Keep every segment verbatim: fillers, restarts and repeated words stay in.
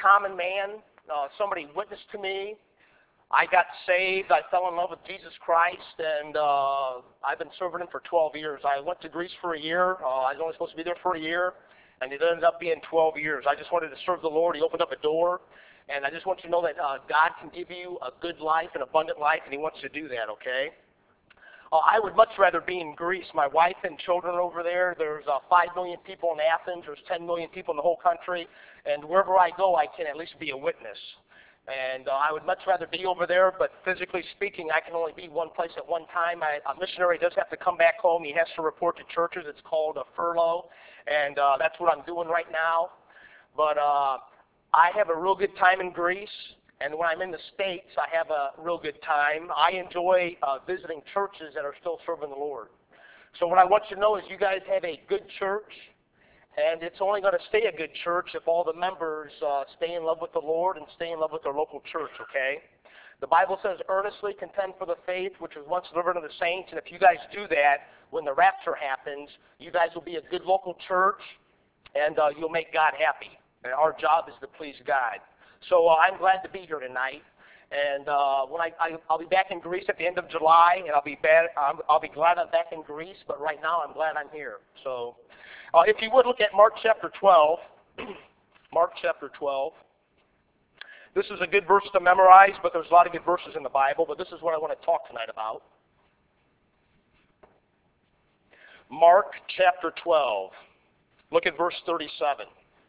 common man. Uh, somebody witnessed to me. I got saved. I fell in love with Jesus Christ, and uh, I've been serving Him for twelve years. I went to Greece for a year. Uh, I was only supposed to be there for a year, and it ended up being twelve years. I just wanted to serve the Lord. He opened up a door, and I just want you to know that uh, God can give you a good life, an abundant life, and He wants to do that, okay? Uh, I would much rather be in Greece. My wife and children are over there. There's uh, five million people in Athens. There's ten million people in the whole country, and wherever I go, I can at least be a witness. And uh, I would much rather be over there, but physically speaking, I can only be one place at one time. I, a missionary does have to come back home. He has to report to churches. It's called a furlough, and uh, that's what I'm doing right now. But uh, I have a real good time in Greece, and when I'm in the States, I have a real good time. I enjoy uh, visiting churches that are still serving the Lord. So what I want you to know is you guys have a good church, and it's only going to stay a good church if all the members uh, stay in love with the Lord and stay in love with their local church, okay? The Bible says, earnestly contend for the faith which was once delivered unto the saints, and if you guys do that, when the rapture happens, you guys will be a good local church, and uh, you'll make God happy. And our job is to please God. So uh, I'm glad to be here tonight. And uh, when I, I, I'll be back in Greece at the end of July, and I'll be bad, I'll, I'll be glad I'm back in Greece. But right now, I'm glad I'm here. So, uh, if you would look at Mark chapter twelve, Mark chapter twelve. This is a good verse to memorize, but there's a lot of good verses in the Bible. But this is what I want to talk tonight about. Mark chapter twelve. Look at verse thirty-seven.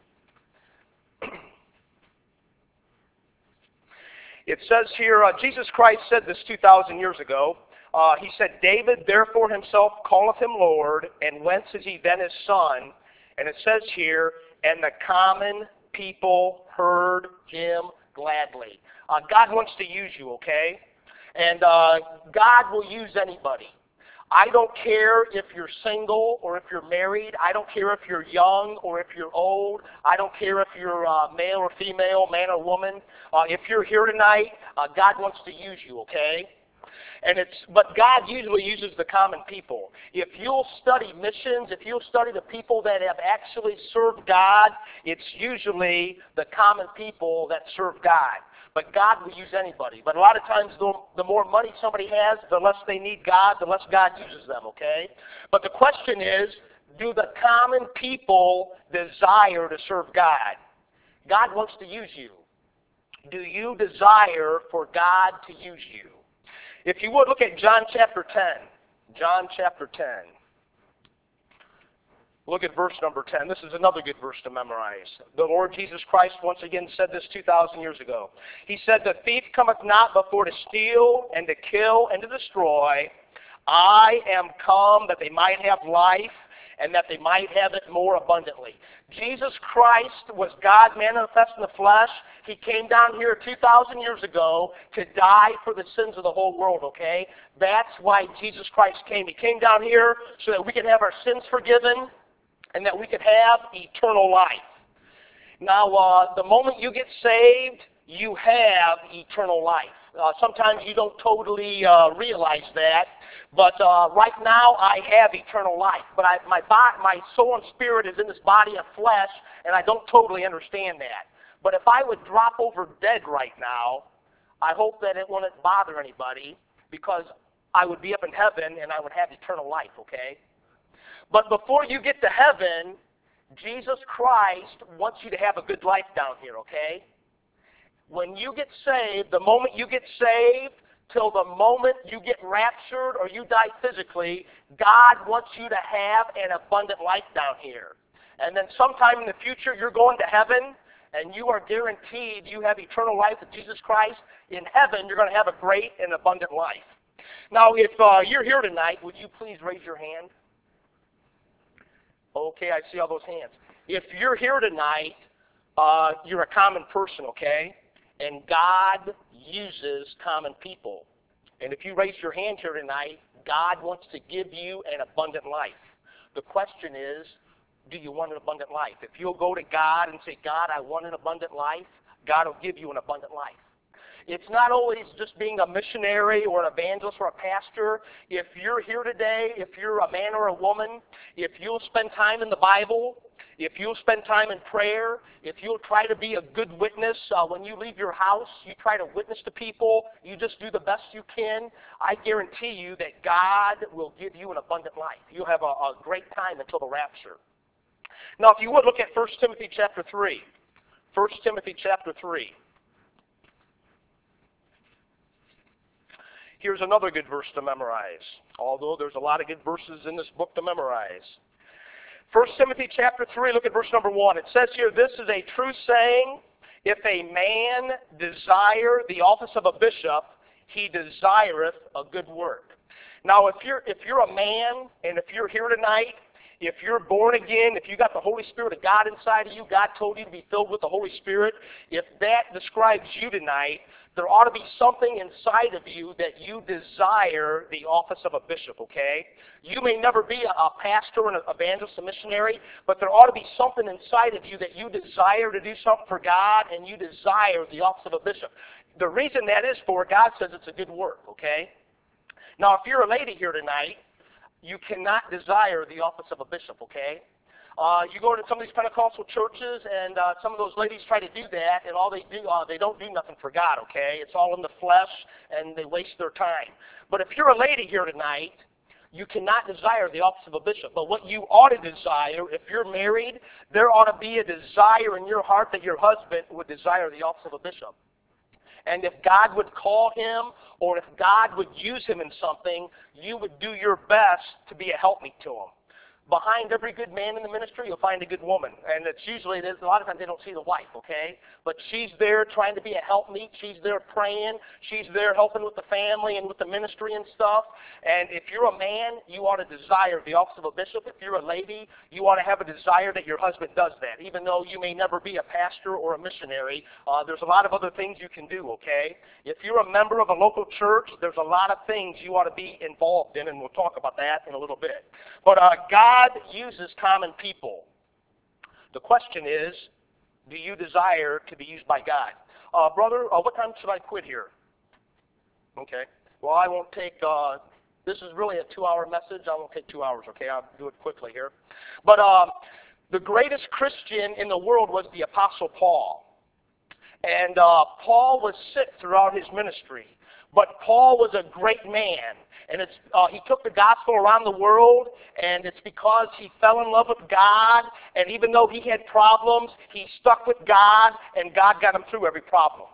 It says here, uh, Jesus Christ said this two thousand years ago. Uh, he said, David therefore himself calleth him Lord, and whence is he then his son? And it says here, and the common people heard him gladly. Uh, God wants to use you, okay? And uh, God will use anybody. I don't care if you're single or if you're married. I don't care if you're young or if you're old. I don't care if you're uh, male or female, man or woman. Uh, if you're here tonight, uh, God wants to use you, okay? And it's, but God usually uses the common people. If you'll study missions, if you'll study the people that have actually served God, it's usually the common people that serve God. But God will use anybody. But a lot of times, the, the more money somebody has, the less they need God, the less God uses them, okay? But the question is, do the common people desire to serve God? God wants to use you. Do you desire for God to use you? If you would, look at John chapter ten. John chapter ten. Look at verse number ten. This is another good verse to memorize. The Lord Jesus Christ once again said this two thousand years ago. He said, the thief cometh not before to steal and to kill and to destroy. I am come that they might have life and that they might have it more abundantly. Jesus Christ was God manifest in the flesh. He came down here two thousand years ago to die for the sins of the whole world, okay? That's why Jesus Christ came. He came down here so that we could have our sins forgiven and that we could have eternal life. Now, uh, the moment you get saved, you have eternal life. Uh, sometimes you don't totally uh, realize that, but uh, right now I have eternal life. But I, my, body, my soul and spirit is in this body of flesh, and I don't totally understand that. But if I would drop over dead right now, I hope that it wouldn't bother anybody, because I would be up in heaven and I would have eternal life, okay? But before you get to heaven, Jesus Christ wants you to have a good life down here, okay? When you get saved, the moment you get saved till the moment you get raptured or you die physically, God wants you to have an abundant life down here. And then sometime in the future, you're going to heaven, and you are guaranteed you have eternal life with Jesus Christ. In heaven, you're going to have a great and abundant life. Now, if uh, you're here tonight, would you please raise your hand? Okay, I see all those hands. If you're here tonight, uh, you're a common person, okay? And God uses common people. And if you raise your hand here tonight, God wants to give you an abundant life. The question is, do you want an abundant life? If you'll go to God and say, God, I want an abundant life, God will give you an abundant life. It's not always just being a missionary or an evangelist or a pastor. If you're here today, if you're a man or a woman, if you'll spend time in the Bible, if you'll spend time in prayer, if you'll try to be a good witness uh, when you leave your house, you try to witness to people, you just do the best you can, I guarantee you that God will give you an abundant life. You'll have a, a great time until the rapture. Now, if you would, look at First Timothy chapter three. First Timothy chapter three. Here's another good verse to memorize, although there's a lot of good verses in this book to memorize. First Timothy chapter three, look at verse number one. It says here, this is a true saying, if a man desire the office of a bishop, he desireth a good work. Now, if you're, if you're a man, and if you're here tonight, if you're born again, if you got the Holy Spirit of God inside of you, God told you to be filled with the Holy Spirit, if that describes you tonight, there ought to be something inside of you that you desire the office of a bishop, okay? You may never be a, a pastor, an evangelist, a missionary, but there ought to be something inside of you that you desire to do something for God, and you desire the office of a bishop. The reason that is for, God says it's a good work, okay? Now, if you're a lady here tonight, you cannot desire the office of a bishop, okay? Uh, you go to some of these Pentecostal churches, and uh, some of those ladies try to do that, and all they do, uh, they don't do nothing for God, okay? It's all in the flesh, and they waste their time. But if you're a lady here tonight, you cannot desire the office of a bishop. But what you ought to desire, if you're married, there ought to be a desire in your heart that your husband would desire the office of a bishop. And if God would call him, or if God would use him in something, you would do your best to be a helpmeet to him. Behind every good man in the ministry, you'll find a good woman. And it's usually, a lot of times they don't see the wife, okay? But she's there trying to be a helpmeet. She's there praying. She's there helping with the family and with the ministry and stuff. And if you're a man, you ought to desire the office of a bishop. If you're a lady, you ought to have a desire that your husband does that. Even though you may never be a pastor or a missionary, uh, there's a lot of other things you can do, okay? If you're a member of a local church, there's a lot of things you ought to be involved in, and we'll talk about that in a little bit. But uh, God God uses common people. The question is, do you desire to be used by God? Uh, brother, uh, what time should I quit here? Okay. Well, I won't take, uh, this is really a two-hour message. I won't take two hours, okay? I'll do it quickly here. But uh, the greatest Christian in the world was the Apostle Paul. And uh, Paul was sick throughout his ministry. But Paul was a great man. And it's, uh, he took the gospel around the world, and it's because he fell in love with God, and even though he had problems, he stuck with God, and God got him through every problem.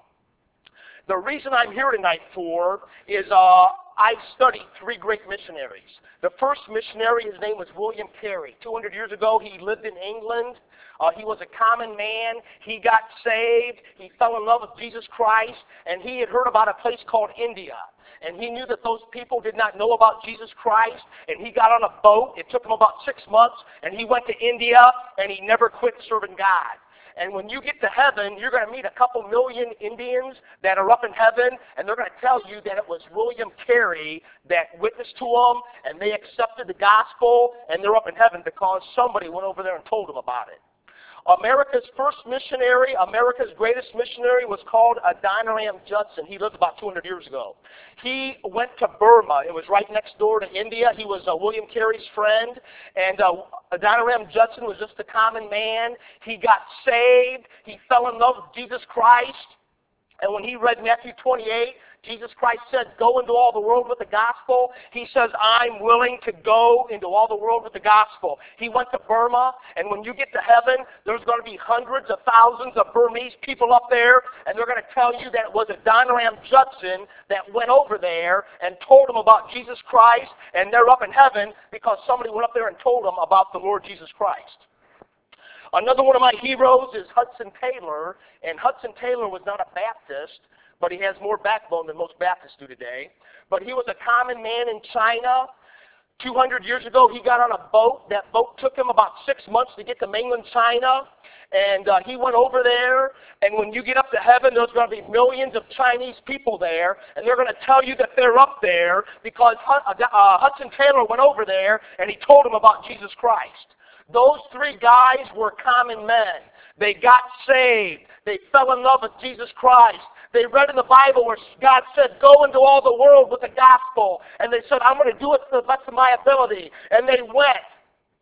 The reason I'm here tonight for is uh, I studied three great missionaries. The first missionary, his name was William Carey. two hundred years ago, he lived in England. Uh, he was a common man. He got saved. He fell in love with Jesus Christ, and he had heard about a place called India. And he knew that those people did not know about Jesus Christ, and he got on a boat. It took him about six months, and he went to India, and he never quit serving God. And when you get to heaven, you're going to meet a couple million Indians that are up in heaven, and they're going to tell you that it was William Carey that witnessed to them, and they accepted the gospel, and they're up in heaven because somebody went over there and told them about it. America's first missionary, America's greatest missionary, was called Adoniram Judson. He lived about two hundred years ago. He went to Burma. It was right next door to India. He was uh, William Carey's friend. And uh, Adoniram Judson was just a common man. He got saved. He fell in love with Jesus Christ. And when he read Matthew twenty-eight, Jesus Christ said, go into all the world with the gospel. He says, I'm willing to go into all the world with the gospel. He went to Burma, and when you get to heaven, there's going to be hundreds of thousands of Burmese people up there, and they're going to tell you that it was Adoniram Judson that went over there and told them about Jesus Christ, and they're up in heaven because somebody went up there and told them about the Lord Jesus Christ. Another one of my heroes is Hudson Taylor, and Hudson Taylor was not a Baptist, but he has more backbone than most Baptists do today. But he was a common man in China. two hundred years ago, he got on a boat. That boat took him about six months to get to mainland China. And uh, he went over there, and when you get up to heaven, there's going to be millions of Chinese people there, and they're going to tell you that they're up there because uh, Hudson Taylor went over there, and he told them about Jesus Christ. Those three guys were common men. They got saved. They fell in love with Jesus Christ. They read in the Bible where God said, go into all the world with the gospel. And they said, I'm going to do it to the best of my ability. And they went.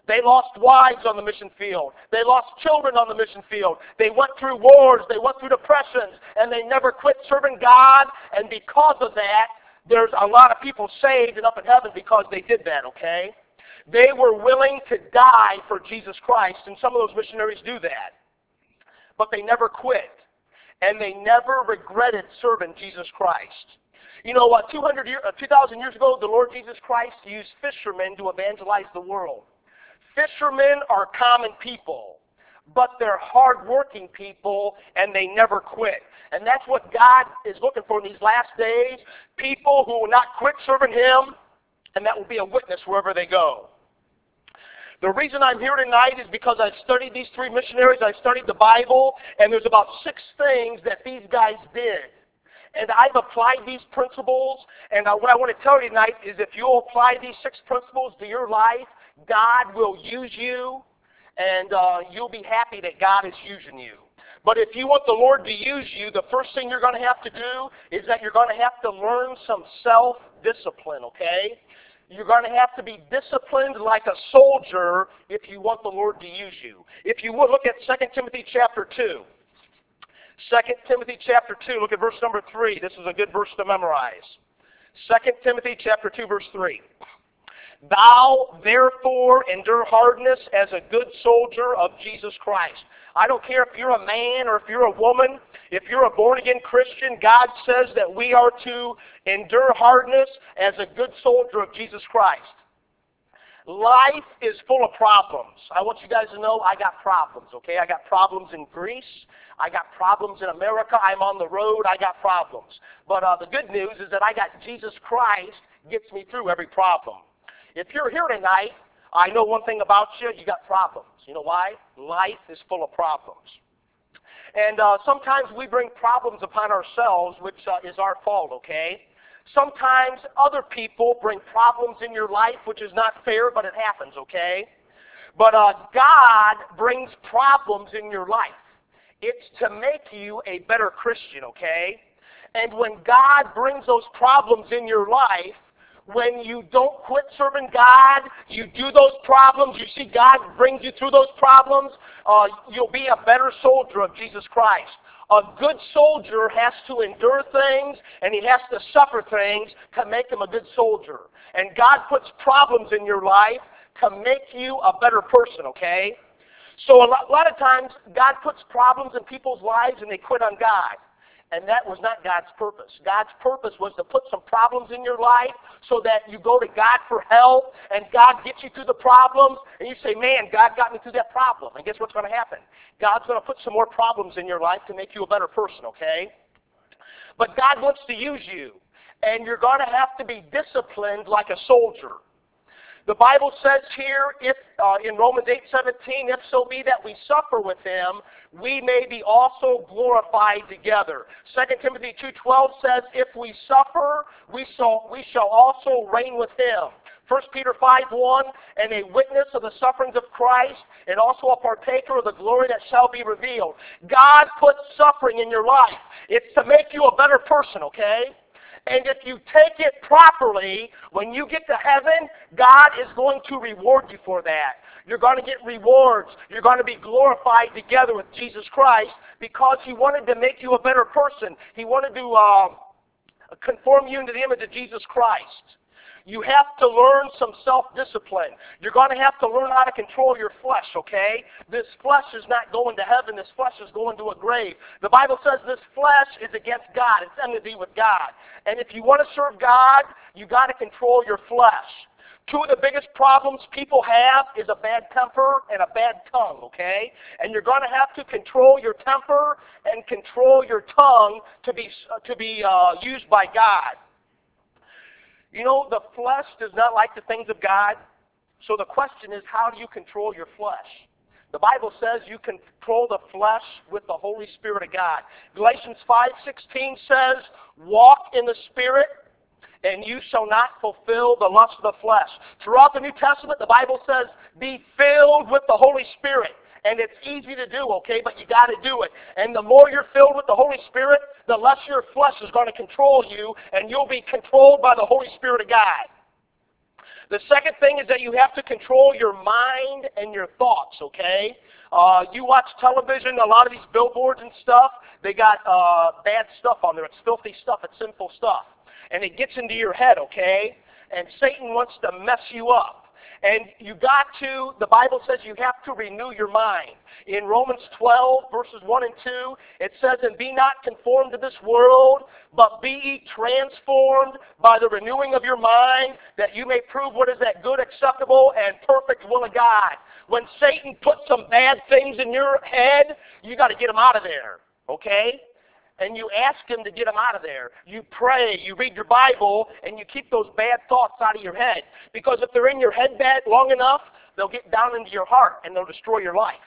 They lost wives on the mission field. They lost children on the mission field. They went through wars. They went through depressions. And they never quit serving God. And because of that, there's a lot of people saved and up in heaven because they did that, okay? They were willing to die for Jesus Christ. And some of those missionaries do that. But they never quit. And they never regretted serving Jesus Christ. You know what? two hundred year, uh, two thousand years ago, the Lord Jesus Christ used fishermen to evangelize the world. Fishermen are common people, but they're hard-working people, and they never quit. And that's what God is looking for in these last days, people who will not quit serving Him, and that will be a witness wherever they go. The reason I'm here tonight is because I've studied these three missionaries, I studied the Bible, and there's about six things that these guys did. And I've applied these principles, and what I want to tell you tonight is if you'll apply these six principles to your life, God will use you, and uh, you'll be happy that God is using you. But if you want the Lord to use you, the first thing you're going to have to do is that you're going to have to learn some self-discipline, okay? You're going to have to be disciplined like a soldier if you want the Lord to use you. If you would, look at Second Timothy chapter two. Second Timothy chapter two, look at verse number three. This is a good verse to memorize. Second Timothy chapter two, verse three. Thou therefore endure hardness as a good soldier of Jesus Christ. I don't care if you're a man or if you're a woman, if you're a born-again Christian, God says that we are to endure hardness as a good soldier of Jesus Christ. Life is full of problems. I want you guys to know I got problems, okay? I got problems in Greece. I got problems in America. I'm on the road. I got problems. But uh, the good news is that I got Jesus Christ gets me through every problem. If you're here tonight, I know one thing about you, you got problems. You know why? Life is full of problems. And uh, sometimes we bring problems upon ourselves, which uh, is our fault, okay? Sometimes other people bring problems in your life, which is not fair, but it happens, okay? But uh, God brings problems in your life. It's to make you a better Christian, okay? And when God brings those problems in your life, when you don't quit serving God, you do those problems, you see God brings you through those problems, uh, you'll be a better soldier of Jesus Christ. A good soldier has to endure things, and he has to suffer things to make him a good soldier. And God puts problems in your life to make you a better person, okay? So a lot, a lot of times, God puts problems in people's lives, and they quit on God. And that was not God's purpose. God's purpose was to put some problems in your life so that you go to God for help, and God gets you through the problems, and you say, man, God got me through that problem. And guess what's going to happen? God's going to put some more problems in your life to make you a better person, okay? But God wants to use you, and you're going to have to be disciplined like a soldier. The Bible says here, if uh, in Romans eight seventeen, if so be that we suffer with him, we may be also glorified together. Second Timothy two twelve says, if we suffer, we shall, we shall also reign with him. First Peter five one, and a witness of the sufferings of Christ, and also a partaker of the glory that shall be revealed. God puts suffering in your life. It's to make you a better person, okay? And if you take it properly, when you get to heaven, God is going to reward you for that. You're going to get rewards. You're going to be glorified together with Jesus Christ because he wanted to make you a better person. He wanted to uh, conform you into the image of Jesus Christ. You have to learn some self-discipline. You're going to have to learn how to control your flesh, okay? This flesh is not going to heaven. This flesh is going to a grave. The Bible says this flesh is against God. It's enmity with God. And if you want to serve God, you got to control your flesh. Two of the biggest problems people have is a bad temper and a bad tongue, okay? And you're going to have to control your temper and control your tongue to be, to be uh, used by God. You know, the flesh does not like the things of God. So the question is, how do you control your flesh? The Bible says you control the flesh with the Holy Spirit of God. Galatians five sixteen says, walk in the Spirit, and you shall not fulfill the lust of the flesh. Throughout the New Testament, the Bible says, be filled with the Holy Spirit. And it's easy to do, okay, but you got to do it. And the more you're filled with the Holy Spirit, the less your flesh is going to control you, and you'll be controlled by the Holy Spirit of God. The second thing is that you have to control your mind and your thoughts, okay? Uh, you watch television, a lot of these billboards and stuff, they got uh, bad stuff on there. It's filthy stuff. It's sinful stuff. And it gets into your head, okay? And Satan wants to mess you up. And you got to, the Bible says you have to renew your mind. In Romans twelve, verses one and two, it says, and be not conformed to this world, but be ye transformed by the renewing of your mind, that you may prove what is that good, acceptable, and perfect will of God. When Satan puts some bad things in your head, you got to get them out of there, okay? And you ask him to get them out of there. You pray, you read your Bible, and you keep those bad thoughts out of your head. Because if they're in your head bad long enough, they'll get down into your heart, and they'll destroy your life.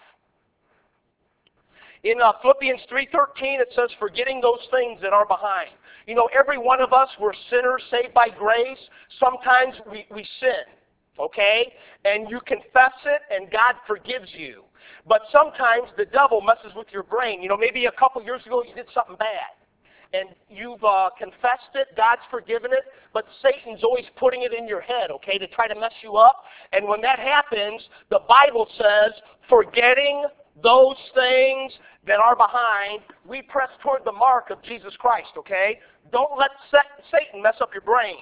In uh, Philippians three thirteen, it says, forgetting those things that are behind. You know, every one of us, we're sinners saved by grace. Sometimes we, we sin, okay? And you confess it, and God forgives you. But sometimes the devil messes with your brain. You know, maybe a couple years ago you did something bad. And you've uh, confessed it, God's forgiven it, but Satan's always putting it in your head, okay, to try to mess you up. And when that happens, the Bible says, forgetting those things that are behind, we press toward the mark of Jesus Christ, okay? Don't let Satan mess up your brain.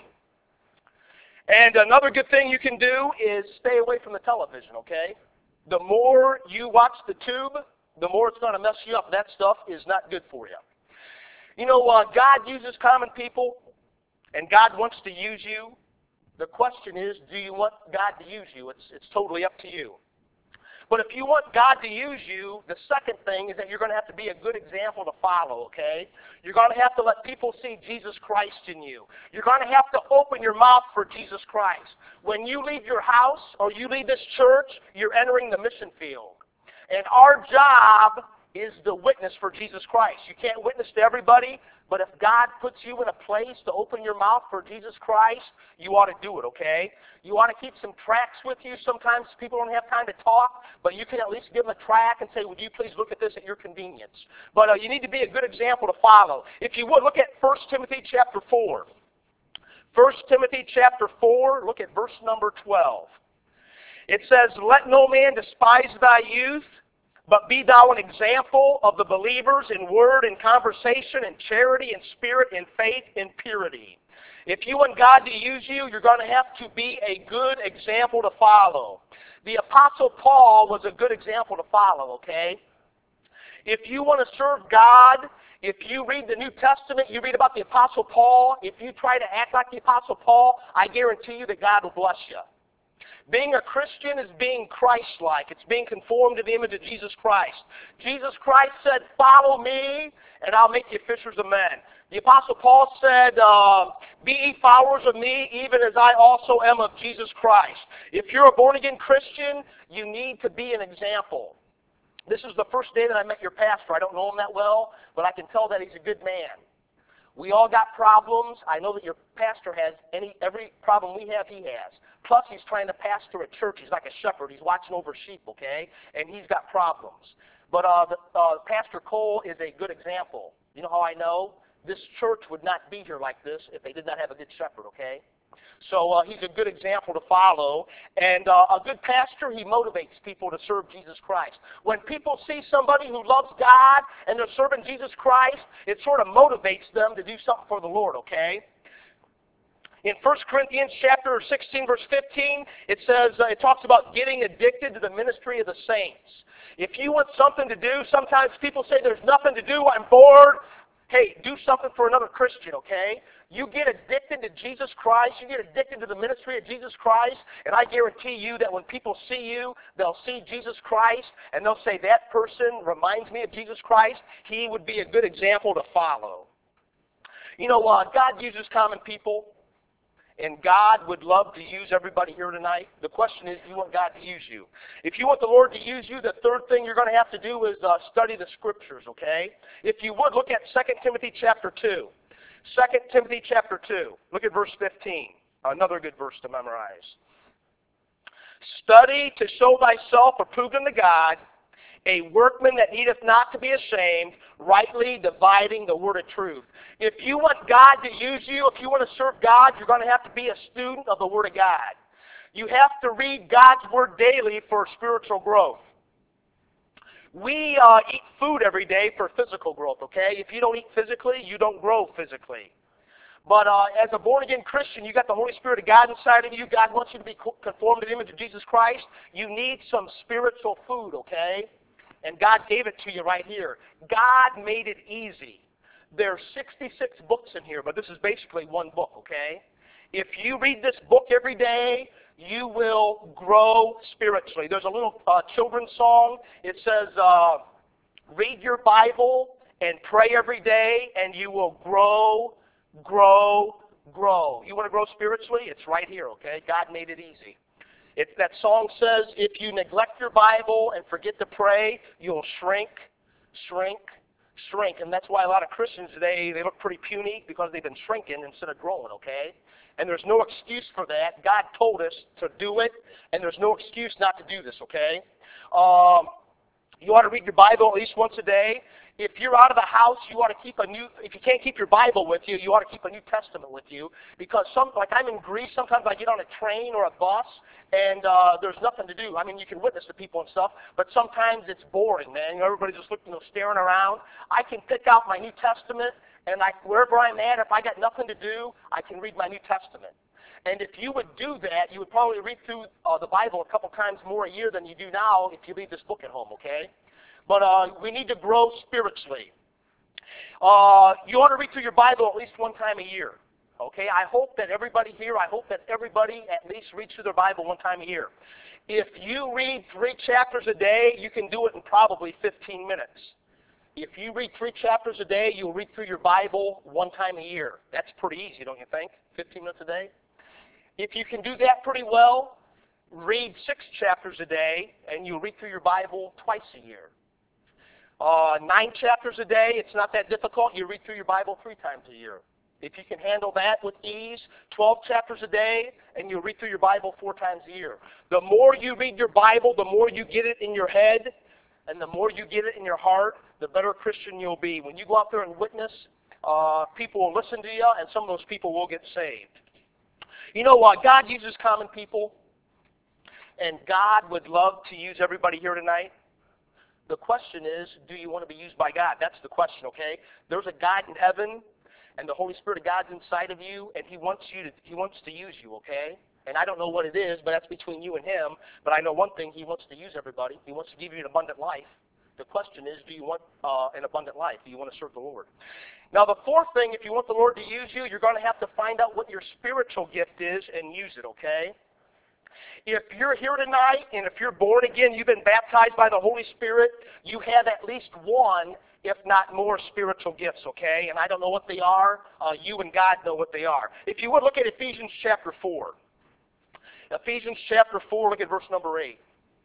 And another good thing you can do is stay away from the television, okay? The more you watch the tube, the more it's going to mess you up. That stuff is not good for you. You know, uh, God uses common people, and God wants to use you. The question is, do you want God to use you? It's, it's totally up to you. But if you want God to use you, the second thing is that you're going to have to be a good example to follow, okay? You're going to have to let people see Jesus Christ in you. You're going to have to open your mouth for Jesus Christ. When you leave your house or you leave this church, you're entering the mission field. And our job is to witness for Jesus Christ. You can't witness to everybody, but if God puts you in a place to open your mouth for Jesus Christ, you ought to do it, okay? You ought to keep some tracts with you. Sometimes people don't have time to talk, but you can at least give them a tract and say, would you please look at this at your convenience? But uh, you need to be a good example to follow. If you would, look at First Timothy chapter four. First Timothy chapter four, look at verse number twelve. It says, let no man despise thy youth, but be thou an example of the believers in word and conversation and charity and spirit and faith and purity. If you want God to use you, you're going to have to be a good example to follow. The Apostle Paul was a good example to follow, okay? If you want to serve God, if you read the New Testament, you read about the Apostle Paul, if you try to act like the Apostle Paul, I guarantee you that God will bless you. Being a Christian is being Christ-like. It's being conformed to the image of Jesus Christ. Jesus Christ said, follow me, and I'll make you fishers of men. The Apostle Paul said, uh, be ye followers of me, even as I also am of Jesus Christ. If you're a born-again Christian, you need to be an example. This is the first day that I met your pastor. I don't know him that well, but I can tell that he's a good man. We all got problems. I know that your pastor has any every problem we have, he has. Plus, he's trying to pastor a church. He's like a shepherd. He's watching over sheep, okay? And he's got problems. But uh, the, uh, Pastor Cole is a good example. You know how I know? This church would not be here like this if they did not have a good shepherd, okay? So uh, he's a good example to follow. And uh, a good pastor, he motivates people to serve Jesus Christ. When people see somebody who loves God and they're serving Jesus Christ, it sort of motivates them to do something for the Lord, okay? In First Corinthians chapter sixteen, verse fifteen, it says, uh, it talks about getting addicted to the ministry of the saints. If you want something to do, sometimes people say there's nothing to do, I'm bored. Hey, do something for another Christian, okay? You get addicted to Jesus Christ, you get addicted to the ministry of Jesus Christ, and I guarantee you that when people see you, they'll see Jesus Christ, and they'll say, that person reminds me of Jesus Christ. He would be a good example to follow. You know, uh, God uses common people, and God would love to use everybody here tonight. The question is, do you want God to use you? If you want the Lord to use you, the third thing you're going to have to do is uh, study the Scriptures, okay? If you would, look at Second Timothy chapter two. Second Timothy chapter two. Look at verse fifteen. Another good verse to memorize. Study to show thyself approved unto God, a workman that needeth not to be ashamed, rightly dividing the word of truth. If you want God to use you, if you want to serve God, you're going to have to be a student of the Word of God. You have to read God's Word daily for spiritual growth. We uh, eat food every day for physical growth, okay? If you don't eat physically, you don't grow physically. But uh, as a born-again Christian, you got the Holy Spirit of God inside of you. God wants you to be conformed to the image of Jesus Christ. You need some spiritual food, okay? And God gave it to you right here. God made it easy. There's sixty-six books in here, but this is basically one book, okay? If you read this book every day, you will grow spiritually. There's a little uh, children's song. It says, uh, read your Bible and pray every day, and you will grow, grow, grow. You want to grow spiritually? It's right here, okay? God made it easy. It, that song says, if you neglect your Bible and forget to pray, you'll shrink, shrink, shrink. And that's why a lot of Christians today, they look pretty puny because they've been shrinking instead of growing, okay? And there's no excuse for that. God told us to do it, and there's no excuse not to do this, okay? Um, you ought to read your Bible at least once a day. If you're out of the house, you ought to keep a new, if you can't keep your Bible with you, you ought to keep a New Testament with you. Because some, like I'm in Greece, sometimes I get on a train or a bus, and uh, there's nothing to do. I mean, you can witness to people and stuff, but sometimes it's boring, man. Everybody's just looking, you know, staring around. I can pick out my New Testament, and I, wherever I'm at, if I got nothing to do, I can read my New Testament. And if you would do that, you would probably read through uh, the Bible a couple times more a year than you do now if you leave this book at home, okay? But uh, we need to grow spiritually. Uh, you ought to read through your Bible at least one time a year. Okay, I hope that everybody here, I hope that everybody at least reads through their Bible one time a year. If you read three chapters a day, you can do it in probably fifteen minutes. If you read three chapters a day, you'll read through your Bible one time a year. That's pretty easy, don't you think? fifteen minutes a day? If you can do that pretty well, read six chapters a day, and you'll read through your Bible twice a year. Uh, nine chapters a day, it's not that difficult. You read through your Bible three times a year. If you can handle that with ease, twelve chapters a day, and you read through your Bible four times a year. The more you read your Bible, the more you get it in your head, and the more you get it in your heart, the better Christian you'll be. When you go out there and witness, uh, people will listen to you, and some of those people will get saved. You know what? God uses common people, and God would love to use everybody here tonight. The question is, do you want to be used by God? That's the question, okay? There's a God in heaven, and the Holy Spirit of God's inside of you, and He wants you to, He wants to use you, okay? And I don't know what it is, but that's between you and Him. But I know one thing, He wants to use everybody. He wants to give you an abundant life. The question is, do you want uh, an abundant life? Do you want to serve the Lord? Now, the fourth thing, if you want the Lord to use you, you're going to have to find out what your spiritual gift is and use it, okay? If you're here tonight, and if you're born again, you've been baptized by the Holy Spirit, you have at least one, if not more, spiritual gifts, okay? And I don't know what they are. Uh, you and God know what they are. If you would look at Ephesians chapter four. Ephesians chapter four, look at verse number eight.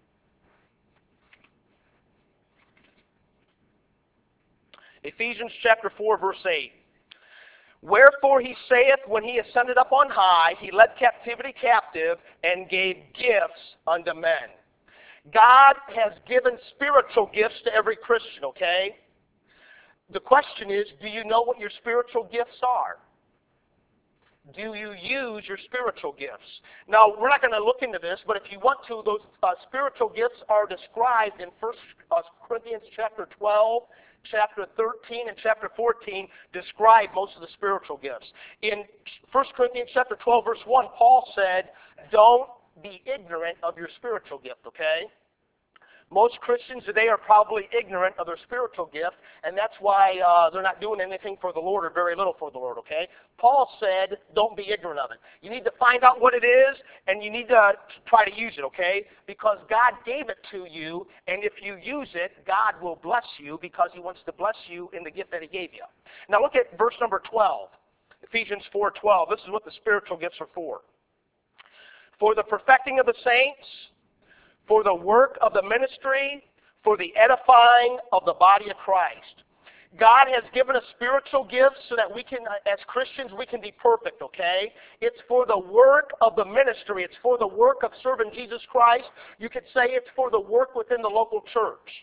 Ephesians chapter four, verse eight. Wherefore he saith, when he ascended up on high, he led captivity captive and gave gifts unto men. God has given spiritual gifts to every Christian, okay? The question is, do you know what your spiritual gifts are? Do you use your spiritual gifts? Now, we're not going to look into this, but if you want to, those uh, spiritual gifts are described in First Corinthians chapter twelve, chapter thirteen, and chapter fourteen describe most of the spiritual gifts. In First Corinthians chapter twelve, verse one, Paul said, don't be ignorant of your spiritual gift, okay? Most Christians today are probably ignorant of their spiritual gift, and that's why uh, they're not doing anything for the Lord or very little for the Lord, okay? Paul said, don't be ignorant of it. You need to find out what it is, and you need to try to use it, okay? Because God gave it to you, and if you use it, God will bless you because He wants to bless you in the gift that He gave you. Now look at verse number twelve, Ephesians four twelve. This is what the spiritual gifts are for. For the perfecting of the saints, for the work of the ministry, for the edifying of the body of Christ. God has given us spiritual gifts so that we can, as Christians, we can be perfect, okay? It's for the work of the ministry. It's for the work of serving Jesus Christ. You could say it's for the work within the local church.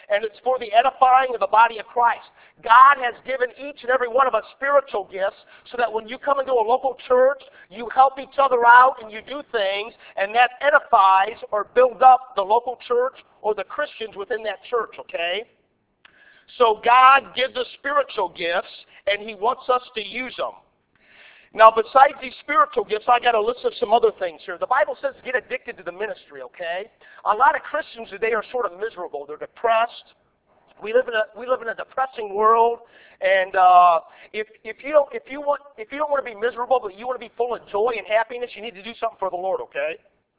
and it's for the edifying of the body of Christ. God has given each and every one of us spiritual gifts so that when you come into a local church, you help each other out and you do things, and that edifies or builds up the local church or the Christians within that church, okay? So God gives us spiritual gifts, and He wants us to use them. Now, besides these spiritual gifts, I got a list of some other things here. The Bible says get addicted to the ministry, okay? A lot of Christians today are sort of miserable. They're depressed. We live in a we live in a depressing world, and uh, if if you don't if you want if you don't want to be miserable, but you want to be full of joy and happiness, you need to do something for the Lord, okay?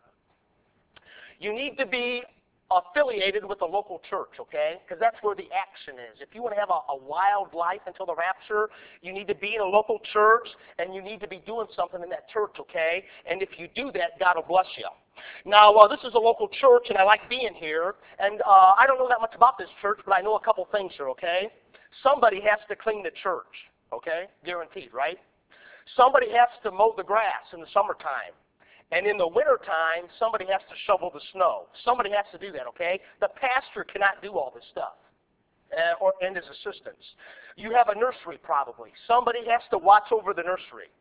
You need to be affiliated with the local church, okay? Because that's where the action is. If you want to have a, a wild life until the rapture, you need to be in a local church, and you need to be doing something in that church, okay? And if you do that, God will bless you. Now, uh, this is a local church, and I like being here, and uh, I don't know that much about this church, but I know a couple things here, okay? Somebody has to clean the church, okay? Guaranteed, right? Somebody has to mow the grass in the summertime. And in the wintertime, somebody has to shovel the snow. Somebody has to do that, okay? The pastor cannot do all this stuff, uh, or, and his assistants. You have a nursery probably. Somebody has to watch over the nursery.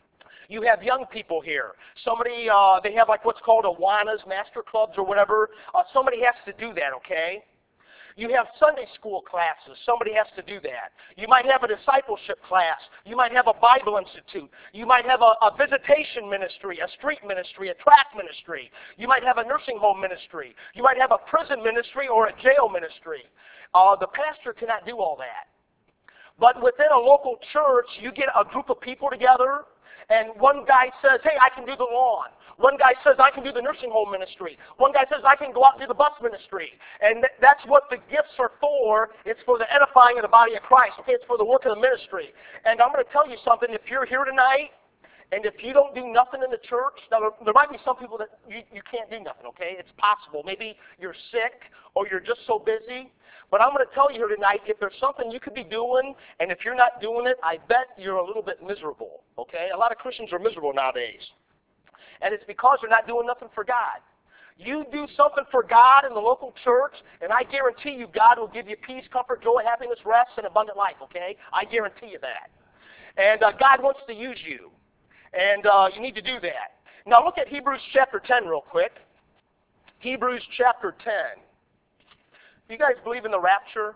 You have young people here. Somebody, uh, they have like what's called Awanas, master clubs or whatever. Uh, somebody has to do that, okay? You have Sunday school classes. Somebody has to do that. You might have a discipleship class. You might have a Bible institute. You might have a, a visitation ministry, a street ministry, a track ministry. You might have a nursing home ministry. You might have a prison ministry or a jail ministry. Uh, the pastor cannot do all that. But within a local church, you get a group of people together, and one guy says, hey, I can do the lawn. One guy says, I can do the nursing home ministry. One guy says, I can go out and do the bus ministry. And th- that's what the gifts are for. It's for the edifying of the body of Christ. Okay, it's for the work of the ministry. And I'm going to tell you something. If you're here tonight, and if you don't do nothing in the church, now there, there might be some people that you, you can't do nothing, okay? It's possible. Maybe you're sick or you're just so busy. But I'm going to tell you here tonight, if there's something you could be doing, and if you're not doing it, I bet you're a little bit miserable, okay? A lot of Christians are miserable nowadays. And it's because they're not doing nothing for God. You do something for God in the local church, and I guarantee you God will give you peace, comfort, joy, happiness, rest, and abundant life, okay? I guarantee you that. And uh, God wants to use you, and uh, you need to do that. Now look at Hebrews chapter ten real quick. Hebrews chapter ten. Do you guys believe in the rapture?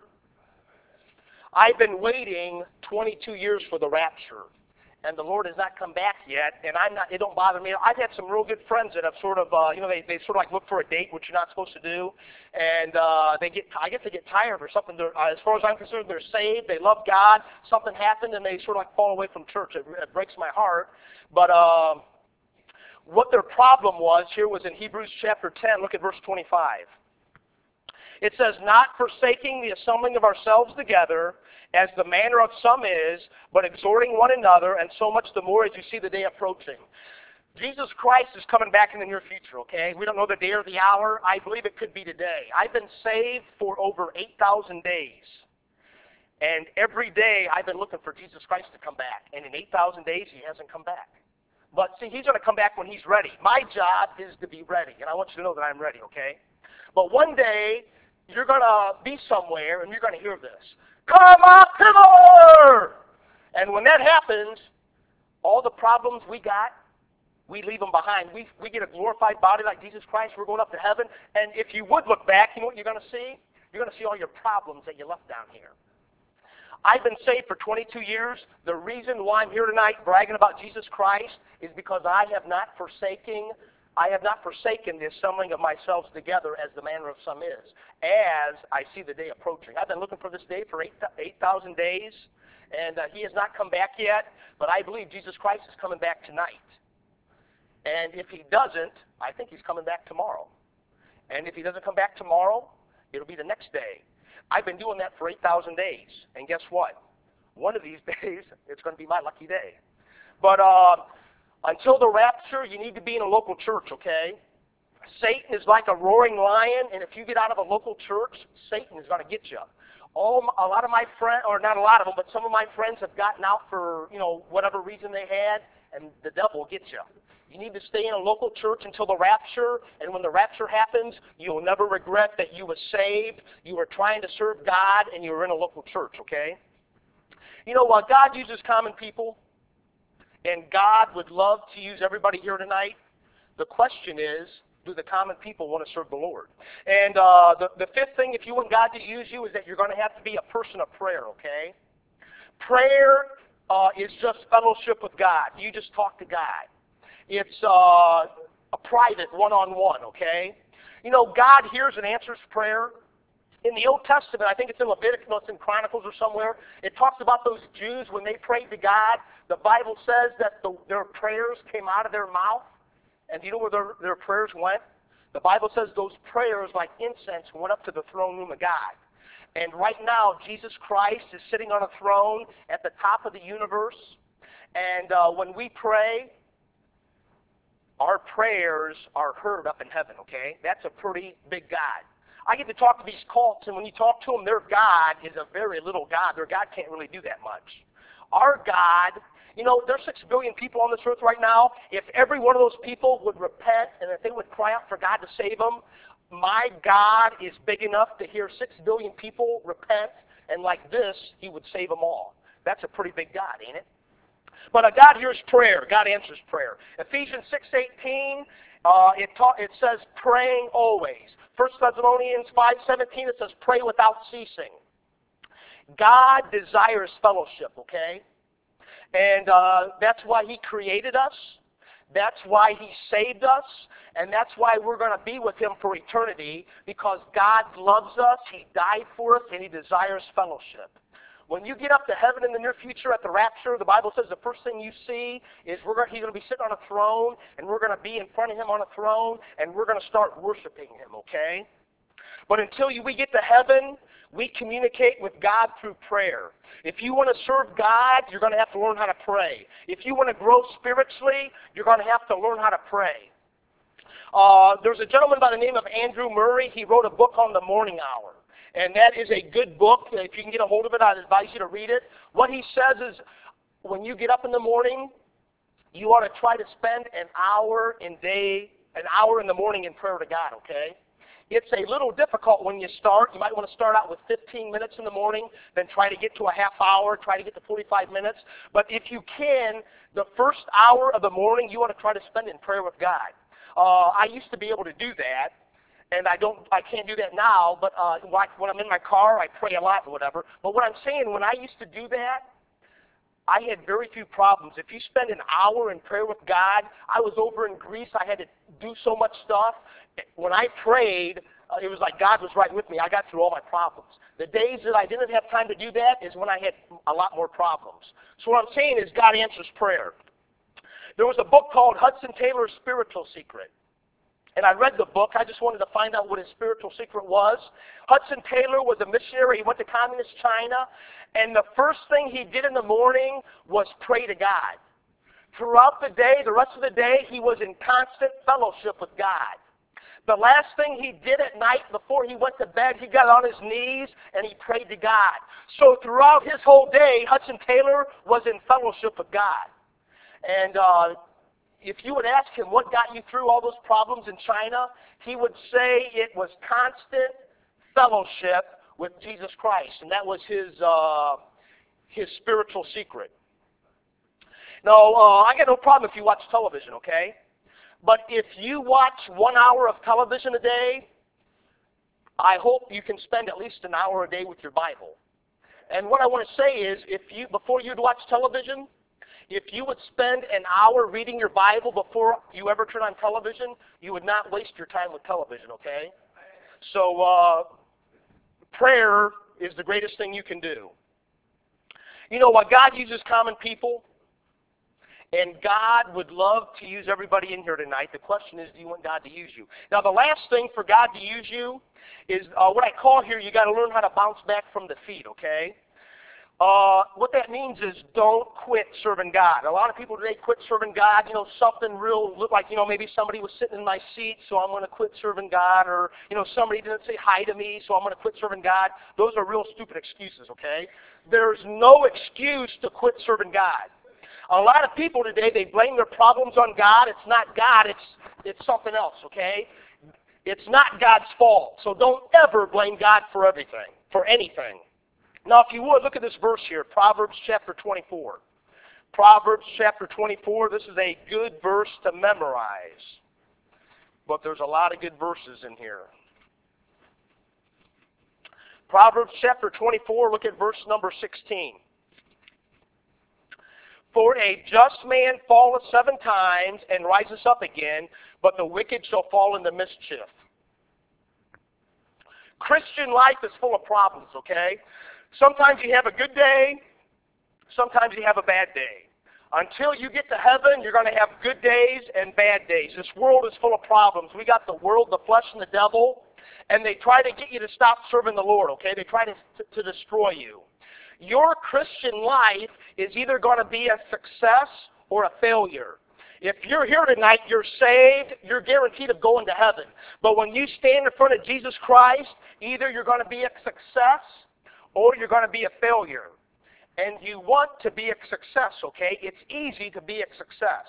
I've been waiting twenty-two years for the rapture, and the Lord has not come back yet, and I'm not, it don't bother me. I've had some real good friends that have sort of, uh, you know, they, they sort of like look for a date, which you're not supposed to do, and uh, they get, I guess they get tired or something. They're, uh, as far as I'm concerned, they're saved, they love God, something happened, and they sort of like fall away from church. It, it breaks my heart, but uh, what their problem was here was in Hebrews chapter ten, look at verse twenty-five. It says, not forsaking the assembling of ourselves together, as the manner of some is, but exhorting one another, and so much the more as you see the day approaching. Jesus Christ is coming back in the near future, okay? We don't know the day or the hour. I believe it could be today. I've been saved for over eight thousand days. And every day I've been looking for Jesus Christ to come back. And in eight thousand days, He hasn't come back. But see, He's going to come back when He's ready. My job is to be ready. And I want you to know that I'm ready, okay? But one day, you're going to be somewhere and you're going to hear this. Come up hither! And when that happens, all the problems we got, we leave them behind. We, we get a glorified body like Jesus Christ. We're going up to heaven. And if you would look back, you know what you're going to see? You're going to see all your problems that you left down here. I've been saved for twenty-two years. The reason why I'm here tonight bragging about Jesus Christ is because I have not forsaken I have not forsaken the assembling of myself together as the manner of some is, as I see the day approaching. I've been looking for this day for eight thousand days, and uh, He has not come back yet, but I believe Jesus Christ is coming back tonight. And if He doesn't, I think He's coming back tomorrow. And if He doesn't come back tomorrow, it'll be the next day. I've been doing that for eight thousand days, and guess what? One of these days, it's going to be my lucky day. But uh, until the rapture, you need to be in a local church, okay? Satan is like a roaring lion, and if you get out of a local church, Satan is going to get you. All a lot of my friends, or not a lot of them, but some of my friends have gotten out for, you know, whatever reason they had, and the devil will get you. You need to stay in a local church until the rapture, and when the rapture happens, you'll never regret that you were saved, you were trying to serve God, and you were in a local church, okay? You know what? God uses common people, and God would love to use everybody here tonight. The question is, do the common people want to serve the Lord? And uh, the, the fifth thing, if you want God to use you, is that you're going to have to be a person of prayer, okay? Prayer uh, is just fellowship with God. You just talk to God. It's uh, a private one-on-one, okay? You know, God hears and answers prayer. In the Old Testament, I think it's in Leviticus, no, it's in Chronicles or somewhere, it talks about those Jews when they prayed to God. The Bible says that the, their prayers came out of their mouth. And do you know where their, their prayers went? The Bible says those prayers, like incense, went up to the throne room of God. And right now, Jesus Christ is sitting on a throne at the top of the universe. And uh, when we pray, our prayers are heard up in heaven, okay? That's a pretty big God. I get to talk to these cults, and when you talk to them, their God is a very little God. Their God can't really do that much. Our God, you know, there's six billion people on this earth right now. If every one of those people would repent and if they would cry out for God to save them, my God is big enough to hear six billion people repent, and like this, he would save them all. That's a pretty big God, ain't it? But uh, God hears prayer. God answers prayer. Ephesians six eighteen, uh, it, ta- it says praying always. First Thessalonians five seventeen, it says pray without ceasing. God desires fellowship, okay? And uh, that's why he created us. That's why he saved us. And that's why we're going to be with him for eternity, because God loves us, he died for us, and he desires fellowship. When you get up to heaven in the near future at the rapture, the Bible says the first thing you see is we're going, he's going to be sitting on a throne, and we're going to be in front of him on a throne, and we're going to start worshiping him, okay? But until you, we get to heaven, we communicate with God through prayer. If you want to serve God, you're going to have to learn how to pray. If you want to grow spiritually, you're going to have to learn how to pray. Uh, there's a gentleman by the name of Andrew Murray. He wrote a book on the morning hour. And that is a good book. If you can get a hold of it, I'd advise you to read it. What he says is, when you get up in the morning, you ought to try to spend an hour in day, an hour in the morning in prayer to God, okay? It's a little difficult when you start. You might want to start out with fifteen minutes in the morning, then try to get to a half hour, try to get to forty-five minutes. But if you can, the first hour of the morning, you ought to try to spend in prayer with God. Uh, I used to be able to do that. And I don't, I can't do that now, but uh, when I'm in my car, I pray a lot or whatever. But what I'm saying, when I used to do that, I had very few problems. If you spend an hour in prayer with God, I was over in Greece, I had to do so much stuff. When I prayed, uh, it was like God was right with me. I got through all my problems. The days that I didn't have time to do that is when I had a lot more problems. So what I'm saying is God answers prayer. There was a book called Hudson Taylor's Spiritual Secret. And I read the book. I just wanted to find out what his spiritual secret was. Hudson Taylor was a missionary. He went to communist China. And the first thing he did in the morning was pray to God. Throughout the day, the rest of the day, he was in constant fellowship with God. The last thing he did at night before he went to bed, he got on his knees and he prayed to God. So throughout his whole day, Hudson Taylor was in fellowship with God. And uh, if you would ask him what got you through all those problems in China, he would say it was constant fellowship with Jesus Christ. And that was his, uh, his spiritual secret. Now, uh, I got no problem if you watch television, okay? But if you watch one hour of television a day, I hope you can spend at least an hour a day with your Bible. And what I want to say is, if you before you'd watch television, if you would spend an hour reading your Bible before you ever turn on television, you would not waste your time with television, okay? So uh, prayer is the greatest thing you can do. You know what? God uses common people, and God would love to use everybody in here tonight. The question is, do you want God to use you? Now, the last thing for God to use you is uh, what I call here, you got to learn how to bounce back from defeat, okay? Uh, what that means is don't quit serving God. A lot of people today quit serving God, you know, something real, look like, you know, maybe somebody was sitting in my seat, so I'm going to quit serving God, or, you know, somebody didn't say hi to me, so I'm going to quit serving God. Those are real stupid excuses, okay? There's no excuse to quit serving God. A lot of people today, they blame their problems on God. It's not God, it's, it's something else, okay? It's not God's fault. So don't ever blame God for everything, for anything. Now, if you would, look at this verse here, Proverbs chapter twenty-four. Proverbs chapter twenty-four, this is a good verse to memorize. But there's a lot of good verses in here. Proverbs chapter twenty-four, look at verse number sixteen. For a just man falleth seven times and rises up again, but the wicked shall fall into mischief. Christian life is full of problems, okay? Sometimes you have a good day, sometimes you have a bad day. Until you get to heaven, you're going to have good days and bad days. This world is full of problems. We got the world, the flesh, and the devil, and they try to get you to stop serving the Lord, okay? They try to, to, to destroy you. Your Christian life is either going to be a success or a failure. If you're here tonight, you're saved, you're guaranteed of going to heaven. But when you stand in front of Jesus Christ, either you're going to be a success or you're going to be a failure. And you want to be a success, okay? It's easy to be a success.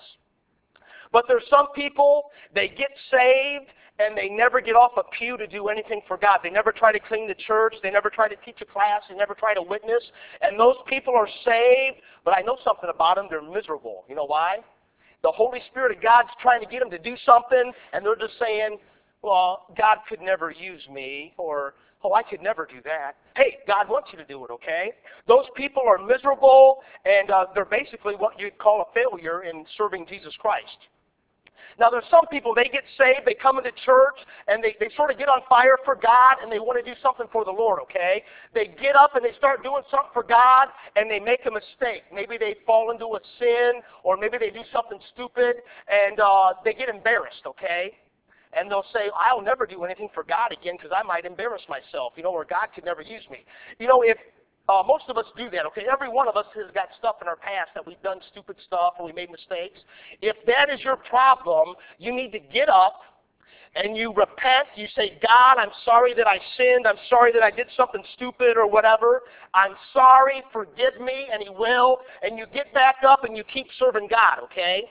But there's some people, they get saved, and they never get off a pew to do anything for God. They never try to clean the church. They never try to teach a class. They never try to witness. And those people are saved, but I know something about them. They're miserable. You know why? The Holy Spirit of God's trying to get them to do something, and they're just saying, well, God could never use me, or, oh, I could never do that. Hey, God wants you to do it, okay? Those people are miserable, and uh, they're basically what you'd call a failure in serving Jesus Christ. Now, there's some people, they get saved, they come into church, and they, they sort of get on fire for God, and they want to do something for the Lord, okay? They get up and they start doing something for God, and they make a mistake. Maybe they fall into a sin, or maybe they do something stupid, and uh, they get embarrassed, okay? And they'll say, I'll never do anything for God again because I might embarrass myself, you know, or God could never use me. You know, if uh, most of us do that, okay? Every one of us has got stuff in our past that we've done stupid stuff or we made mistakes. If that is your problem, you need to get up and you repent. You say, God, I'm sorry that I sinned. I'm sorry that I did something stupid or whatever. I'm sorry. Forgive me. And He will. And you get back up and you keep serving God, okay?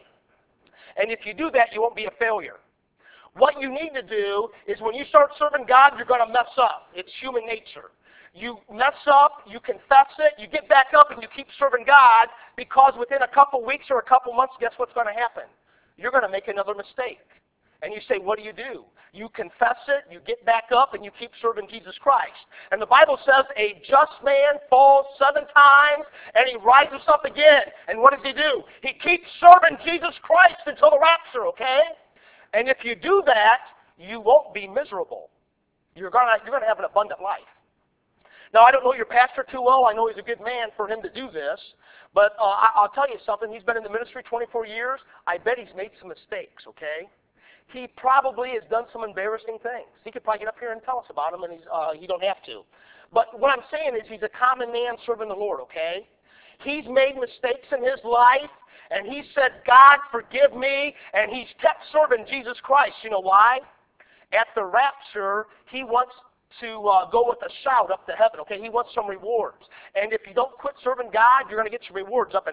And if you do that, you won't be a failure. What you need to do is when you start serving God, you're going to mess up. It's human nature. You mess up, you confess it, you get back up, and you keep serving God because within a couple weeks or a couple months, guess what's going to happen? You're going to make another mistake. And you say, what do you do? You confess it, you get back up, and you keep serving Jesus Christ. And the Bible says a just man falls seven times, and he rises up again. And what does he do? He keeps serving Jesus Christ until the rapture, okay? And if you do that, you won't be miserable. You're going to, you're going to have an abundant life. Now, I don't know your pastor too well. I know he's a good man for him to do this. But uh, I, I'll tell you something. He's been in the ministry twenty-four years. I bet he's made some mistakes, okay? He probably has done some embarrassing things. He could probably get up here and tell us about them, and he's, uh, he don't have to. But what I'm saying is he's a common man serving the Lord, okay? He's made mistakes in his life, and he said, God, forgive me, and he's kept serving Jesus Christ. You know why? At the rapture, he wants to uh, go with a shout up to heaven, okay? He wants some rewards. And if you don't quit serving God, you're going to get your rewards up in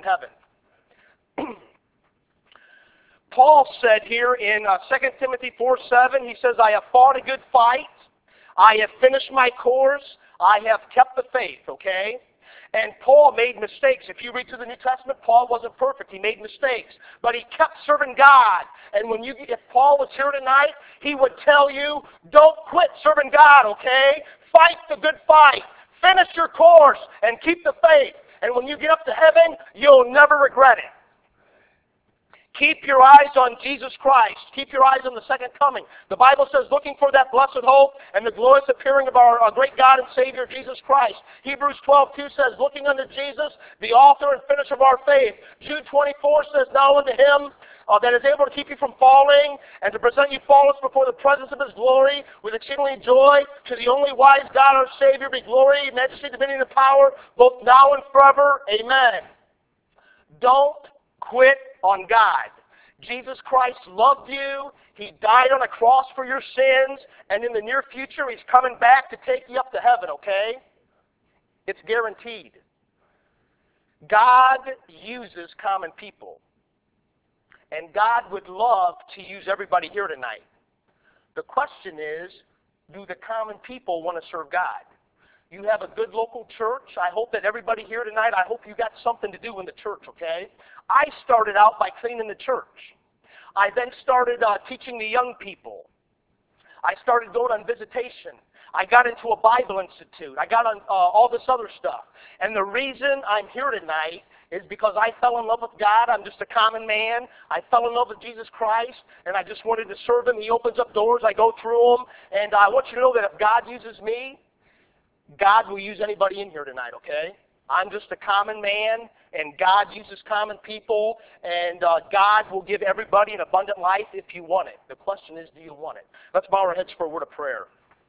heaven. Paul said here in uh, Second Timothy four seven, he says, I have fought a good fight. I have finished my course. I have kept the faith, okay? And Paul made mistakes. If you read through the New Testament, Paul wasn't perfect. He made mistakes. But he kept serving God. And when you, if Paul was here tonight, he would tell you, don't quit serving God, okay? Fight the good fight. Finish your course and keep the faith. And when you get up to heaven, you'll never regret it. Keep your eyes on Jesus Christ. Keep your eyes on the second coming. The Bible says, looking for that blessed hope and the glorious appearing of our, our great God and Savior, Jesus Christ. Hebrews twelve two says, looking unto Jesus, the author and finisher of our faith. Jude twenty-four says, now unto Him uh, that is able to keep you from falling and to present you faultless before the presence of His glory with exceedingly joy. To the only wise God, our Savior, be glory, majesty, dominion, and power, both now and forever. Amen. Don't quit on God. Jesus Christ loved you. He died on a cross for your sins. And in the near future, He's coming back to take you up to heaven, okay? It's guaranteed. God uses common people. And God would love to use everybody here tonight. The question is, do the common people want to serve God? You have a good local church. I hope that everybody here tonight, I hope you got something to do in the church, okay? I started out by cleaning the church. I then started uh, teaching the young people. I started going on visitation. I got into a Bible Institute. I got on uh, all this other stuff. And the reason I'm here tonight is because I fell in love with God. I'm just a common man. I fell in love with Jesus Christ, and I just wanted to serve Him. He opens up doors. I go through them. And I want you to know that if God uses me, God will use anybody in here tonight, okay? I'm just a common man, and God uses common people, and uh, God will give everybody an abundant life if you want it. The question is, do you want it? Let's bow our heads for a word of prayer.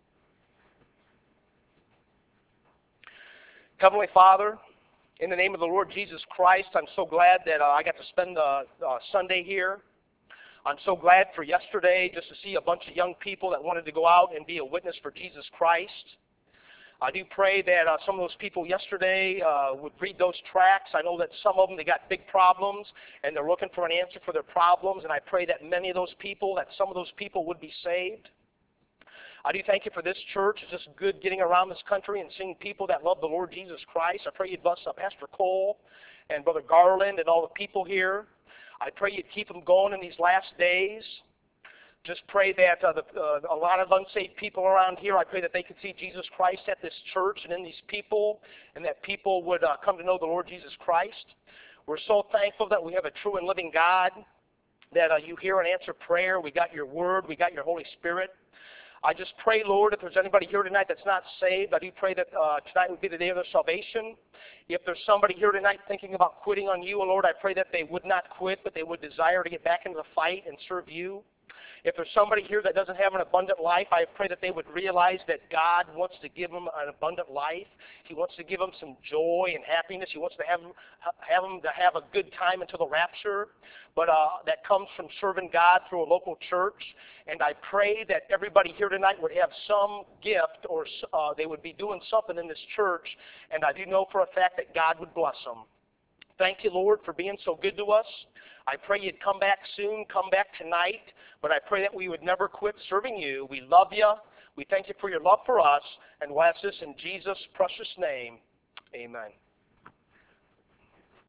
Heavenly Father, in the name of the Lord Jesus Christ, I'm so glad that uh, I got to spend uh, uh, Sunday here. I'm so glad for yesterday just to see a bunch of young people that wanted to go out and be a witness for Jesus Christ. I do pray that uh, some of those people yesterday uh, would read those tracts. I know that some of them, they got big problems, and they're looking for an answer for their problems, and I pray that many of those people, that some of those people would be saved. I do thank you for this church. It's just good getting around this country and seeing people that love the Lord Jesus Christ. I pray you'd bless uh, Pastor Cole and Brother Garland and all the people here. I pray you'd keep them going in these last days. Just pray that uh, the, uh, a lot of unsaved people around here, I pray that they could see Jesus Christ at this church and in these people, and that people would uh, come to know the Lord Jesus Christ. We're so thankful that we have a true and living God, that uh, you hear and answer prayer. We got your word. We got your Holy Spirit. I just pray, Lord, if there's anybody here tonight that's not saved, I do pray that uh, tonight would be the day of their salvation. If there's somebody here tonight thinking about quitting on you, Lord, I pray that they would not quit, but they would desire to get back into the fight and serve you. If there's somebody here that doesn't have an abundant life, I pray that they would realize that God wants to give them an abundant life. He wants to give them some joy and happiness. He wants to have them, have them to have a good time until the rapture. But uh, that comes from serving God through a local church. And I pray that everybody here tonight would have some gift, or uh, they would be doing something in this church. And I do know for a fact that God would bless them. Thank you, Lord, for being so good to us. I pray you'd come back soon, come back tonight, but I pray that we would never quit serving you. We love you. We thank you for your love for us, and we'll ask this in Jesus' precious name. Amen.